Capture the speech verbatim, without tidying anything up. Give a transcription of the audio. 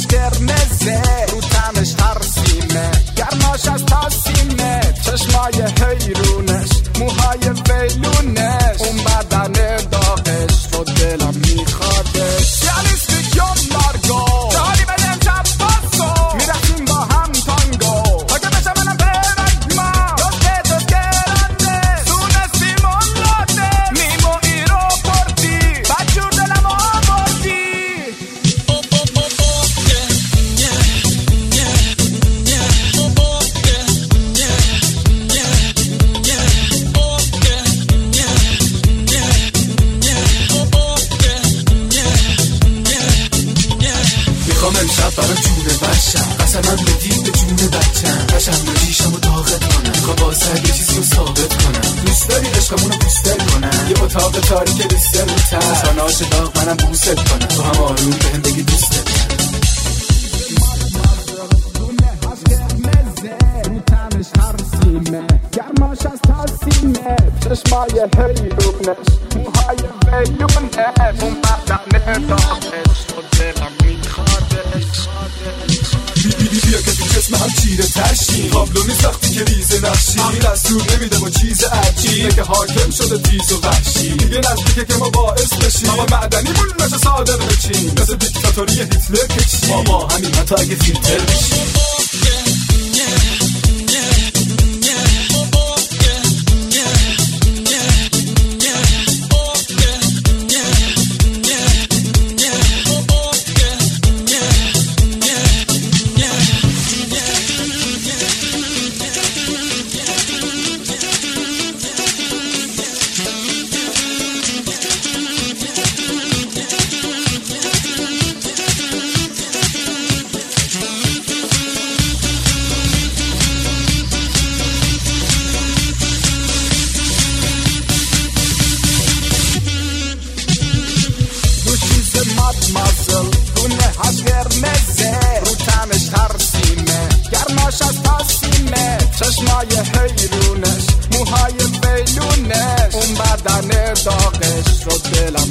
موهاش قرمزه رو تنش ترسیمه گرماش از تاسیمه چشمای حیرونش موهای ویلونش اون بدن داغش رو دلم میخوادش یعنی سیکیون مارگو داری بدم شب باسو میرسیم با هم تانگو تا که بشه منم برد ما دوسته دوست گرانده سونستی مولاده نیمو ایرو پردی بجور دلم آوردی میخوام امشب برای جون بشم قسمم بدید به جون بچم قشم بجیشم و داغت کنم میخوام بازه یه چیزی رو ثابت کنم دوست داری عشقمونو پوستر کنم یه اتاق تاریک ریستر رو تر ساناش داغ منم بوست کنم تو هم آروم بهم بگی دوستت کنم گرماش از تاسیمه چشمای حیرونش موهای ویلونش اون بدن داغش رو دلم میخوادش بیا که تو جسم هم چیره ترشی قابلو نیست وقتی که ریزه نقشی دستور نمیده با چیز عجیب که حاکم شده تیز و وحشی دیگه نزدیکه که ما باعث بشیم ما معدنی مون نشه صادر بچیم مثل دیکتاتوری هیتلر کشیم ما با همین حتی اگه فیلتر بشیم مازل دونه هاش قرمزه رو تنش ترسیمه گرماش از تاسیمه چشمای حیرونش موهای ویلونش اون بدن داغش رو دلم